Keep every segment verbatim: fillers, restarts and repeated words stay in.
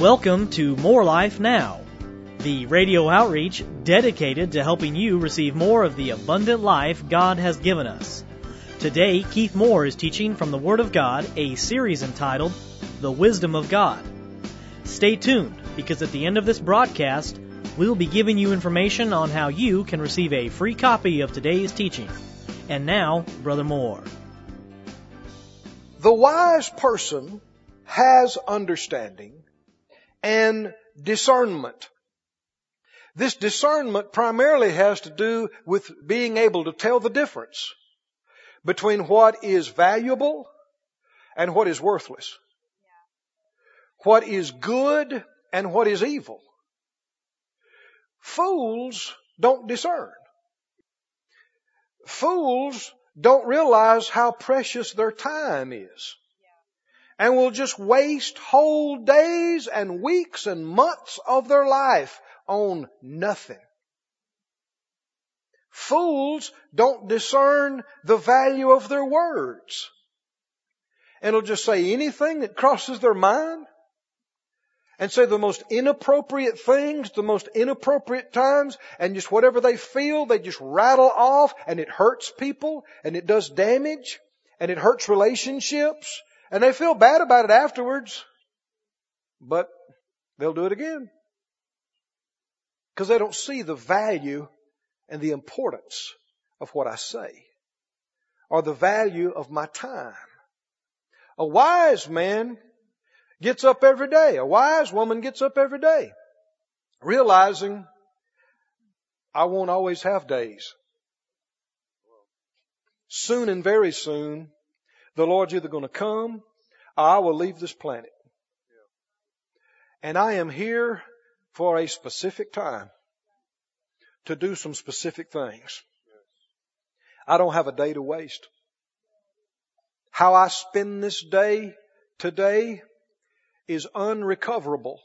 Welcome to More Life Now, the radio outreach dedicated to helping you receive more of the abundant life God has given us. Today, Keith Moore is teaching from the Word of God, a series entitled, The Wisdom of God. Stay tuned, because at the end of this broadcast, we'll be giving you information on how you can receive a free copy of today's teaching. And now, Brother Moore. The wise person has understanding and discernment. This discernment primarily has to do with being able to tell the difference between what is valuable and what is worthless. What is good and what is evil. Fools don't discern. Fools don't realize how precious their time is. And will just waste whole days and weeks and months of their life on nothing. Fools don't discern the value of their words. And will just say anything that crosses their mind. And say the most inappropriate things, the most inappropriate times, and just whatever they feel, they just rattle off, and it hurts people, and it does damage, and it hurts relationships, and they feel bad about it afterwards. But they'll do it again. Because they don't see the value and the importance of what I say, or the value of my time. A wise man gets up every day. A wise woman gets up every day, realizing I won't always have days. Soon and very soon, the Lord's either going to come or I will leave this planet. And I am here for a specific time to do some specific things. I don't have a day to waste. How I spend this day today is unrecoverable.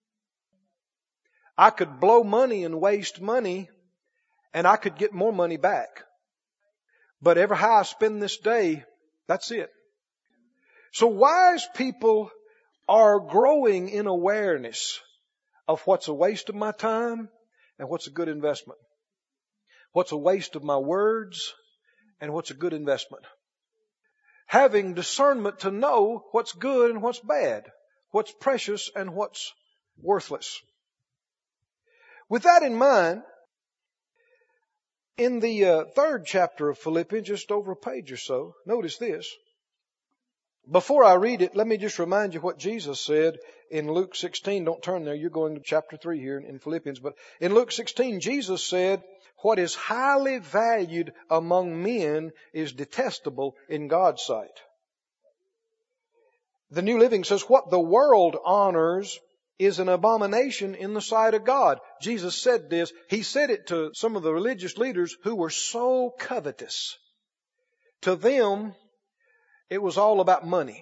I could blow money and waste money, and I could get more money back. But ever how I spend this day, that's it. So wise people are growing in awareness of what's a waste of my time and what's a good investment. What's a waste of my words and what's a good investment. Having discernment to know what's good and what's bad. What's precious and what's worthless. With that in mind, in the uh, third chapter of Philippians, just over a page or so, notice this. Before I read it, let me just remind you what Jesus said in Luke sixteen. Don't turn there, you're going to chapter three here in Philippians. But in Luke sixteen, Jesus said, what is highly valued among men is detestable in God's sight. The New Living says, what the world honors is an abomination in the sight of God. Jesus said this. He said it to some of the religious leaders who were so covetous. To them, it was all about money.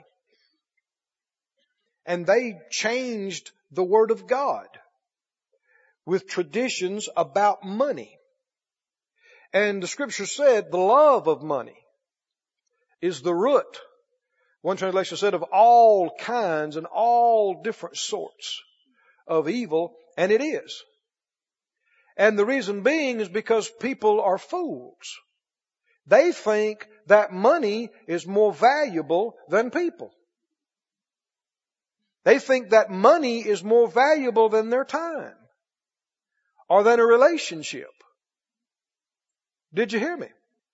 And they changed the Word of God with traditions about money. And the Scripture said the love of money is the root. One translation said of all kinds and all different sorts of evil, and it is. And the reason being is because people are fools. They think that money is more valuable than people. They think that money is more valuable than their time or than a relationship. Did you hear me?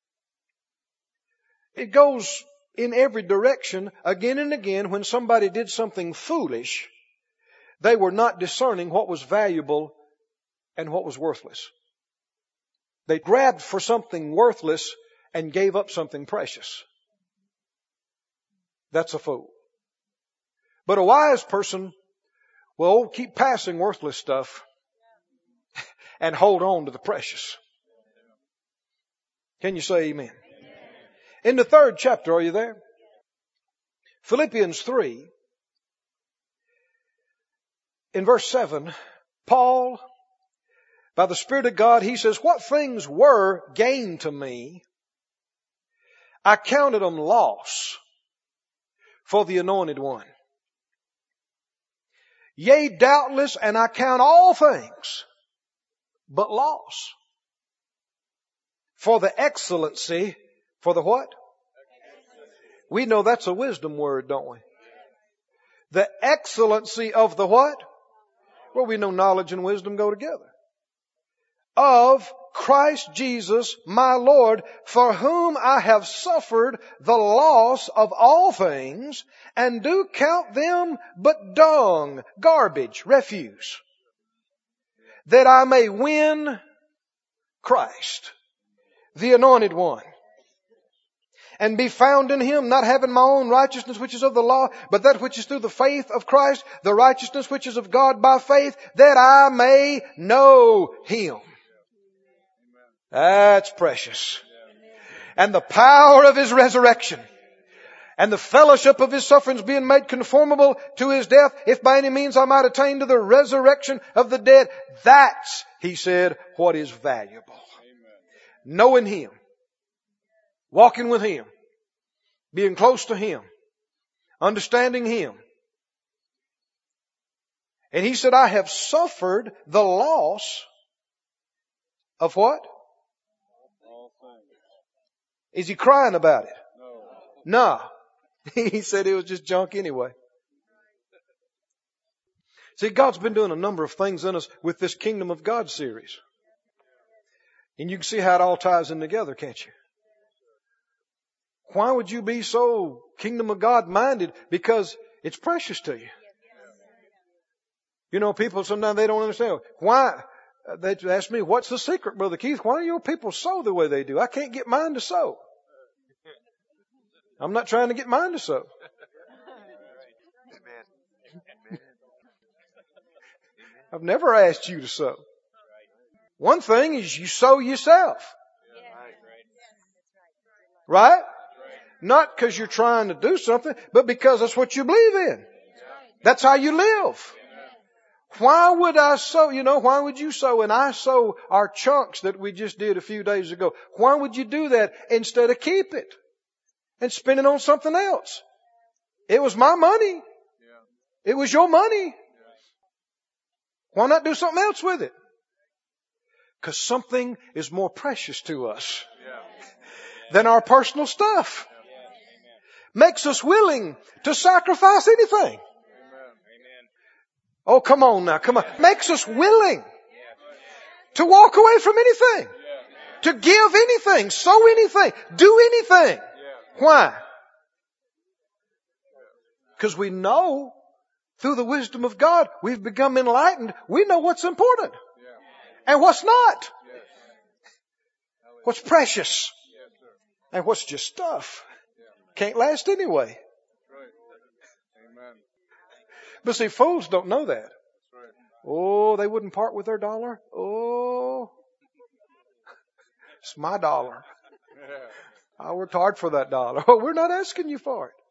It goes in every direction, again and again. When somebody did something foolish, they were not discerning what was valuable and what was worthless. They grabbed for something worthless and gave up something precious. That's a fool. But a wise person will keep passing worthless stuff and hold on to the precious. Can you say amen? In the third chapter, are you there? Philippians three, in verse seven, Paul, by the Spirit of God, he says, what things were gain to me, I counted them loss for the anointed one. Yea, doubtless, and I count all things but loss. For the excellency, for the what? We know that's a wisdom word, don't we? The excellency of the what? Well, we know knowledge and wisdom go together. Of Christ Jesus my Lord, for whom I have suffered the loss of all things, and do count them but dung, garbage, refuse, that I may win Christ, the Anointed One, and be found in Him, not having my own righteousness which is of the law, but that which is through the faith of Christ, the righteousness which is of God by faith, that I may know Him. That's precious. And the power of His resurrection, and the fellowship of His sufferings, being made conformable to His death, if by any means I might attain to the resurrection of the dead. That's, He said, what is valuable. Amen. Knowing Him, walking with Him, being close to Him, understanding Him. And He said, I have suffered the loss of what? Is He crying about it? No. No. He said it was just junk anyway. See, God's been doing a number of things in us with this Kingdom of God series. And you can see how it all ties in together, can't you? Why would you be so Kingdom of God minded? Because it's precious to you. You know, people sometimes they don't understand. Why? They ask me, what's the secret, Brother Keith? Why do your people sow the way they do? I can't get mine to sow. I'm not trying to get mine to sow. I've never asked you to sow. One thing is you sow yourself. Right? Not because you're trying to do something, but because that's what you believe in. That's how you live. Why would I sow, you know, why would you sow? And I sow our chunks that we just did a few days ago. Why would you do that instead of keep it and spend it on something else? It was my money. It was your money. Why not do something else with it? Because something is more precious to us than our personal stuff. Makes us willing to sacrifice anything. Oh, come on now, come on. Makes us willing to walk away from anything, to give anything, sow anything, do anything. Why? Because we know through the wisdom of God, we've become enlightened. We know what's important and what's not. What's precious and what's just stuff. Can't last anyway. But see, fools don't know that. Oh, they wouldn't part with their dollar. Oh, it's my dollar. I worked hard for that dollar. Oh, we're not asking you for it.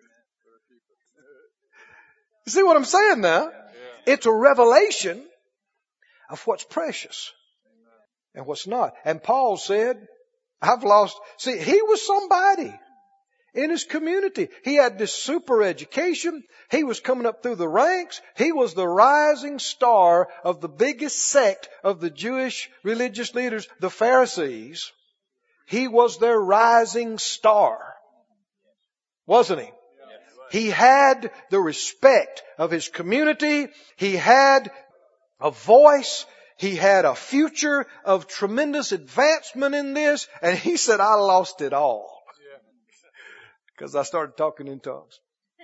You see what I'm saying now? It's a revelation of what's precious and what's not. And Paul said, I've lost. See, he was somebody in his community. He had this super education. He was coming up through the ranks. He was the rising star of the biggest sect of the Jewish religious leaders, the Pharisees. He was their rising star. Wasn't he? He had the respect of his community. He had a voice. He had a future of tremendous advancement in this. And he said, I lost it all. Because I started talking in tongues.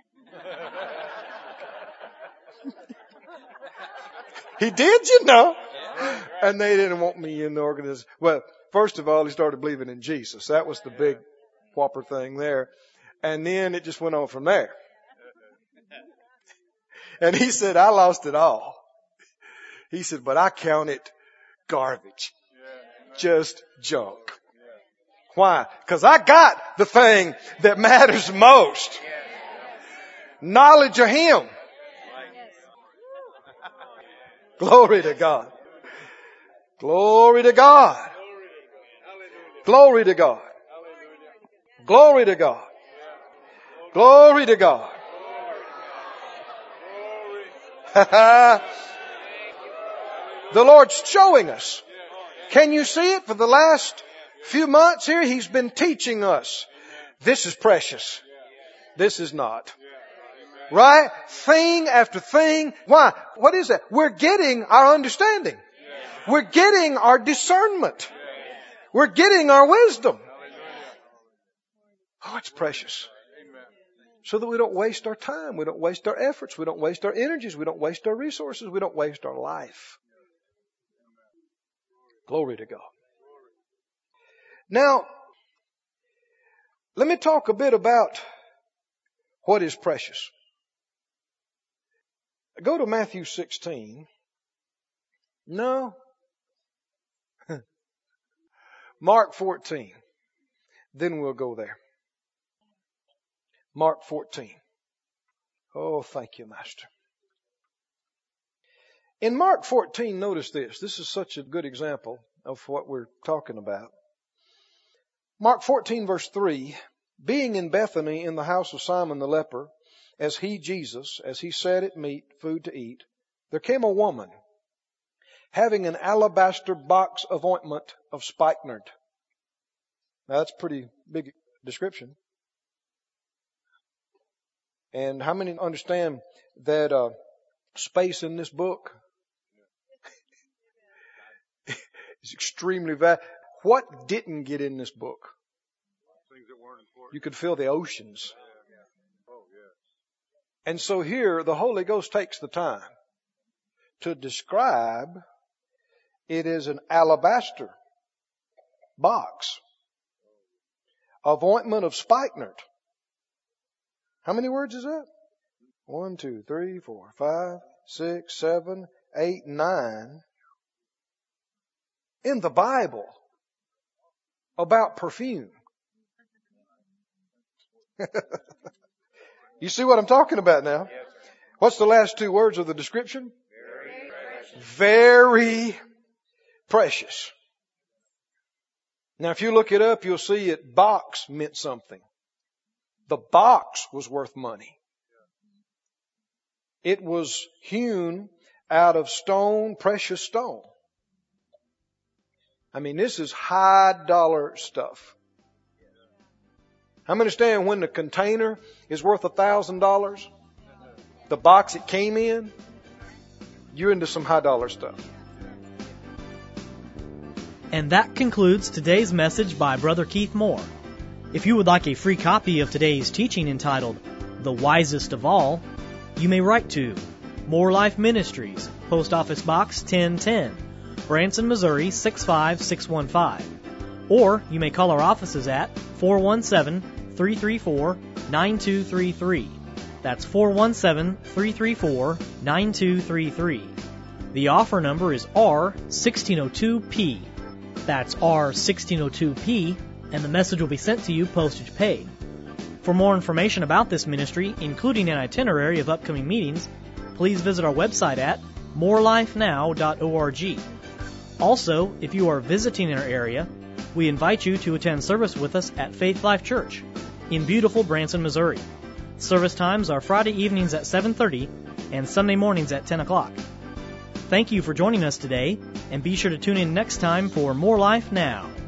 He did, you know. And they didn't want me in the organization. Well, first of all, he started believing in Jesus. That was the big whopper thing there. And then it just went on from there. And he said, I lost it all. He said, but I count it garbage. Just junk. Why? Because I got the thing that matters most. Knowledge of Him. Glory to God. Glory to God. Glory to God. Glory to God. Glory to God. The Lord's showing us. Can you see it? For the last few months here, He's been teaching us. This is precious. This is not. Right? Thing after thing. Why? What is that? We're getting our understanding. We're getting our discernment. We're getting our wisdom. Oh, it's precious. So that we don't waste our time. We don't waste our efforts. We don't waste our energies. We don't waste our resources. We don't waste our life. Glory to God. Now, let me talk a bit about what is precious. Go to Matthew sixteen. No. Mark fourteen. Then we'll go there. Mark fourteen. Oh, thank you, Master. In Mark fourteen, notice this. This is such a good example of what we're talking about. Mark fourteen, verse three. Being in Bethany in the house of Simon the leper, as he, Jesus, as he sat at meat, food to eat, there came a woman having an alabaster box of ointment of spikenard. Now that's a pretty big description. And how many understand that uh, space in this book is extremely valuable? What didn't get in this book? Things that weren't important. You could fill the oceans. Oh, yeah. And so here, the Holy Ghost takes the time to describe it is an alabaster box of ointment of spikenard. How many words is that? One, two, three, four, five, six, seven, eight, nine. In the Bible about perfume. You see what I'm talking about now? What's the last two words of the description? Very precious. Very precious. Now if you look it up, you'll see it box meant something. The box was worth money. It was hewn out of stone, precious stone. I mean, this is high dollar stuff. I understand when the container is worth a thousand dollars, the box it came in, you're into some high dollar stuff. And that concludes today's message by Brother Keith Moore. If you would like a free copy of today's teaching entitled, The Wisest of All, you may write to More Life Ministries, Post Office Box ten ten, Branson, Missouri six five six one five. Or you may call our offices at four one seven, three three four, nine two three three. That's four one seven, three three four, nine two three three. The offer number is R sixteen oh two P. That's R sixteen oh two P, and the message will be sent to you postage paid. For more information about this ministry, including an itinerary of upcoming meetings, please visit our website at more life now dot org. Also, if you are visiting in our area, we invite you to attend service with us at Faith Life Church in beautiful Branson, Missouri. Service times are Friday evenings at seven thirty and Sunday mornings at ten o'clock. Thank you for joining us today, and be sure to tune in next time for More Life Now.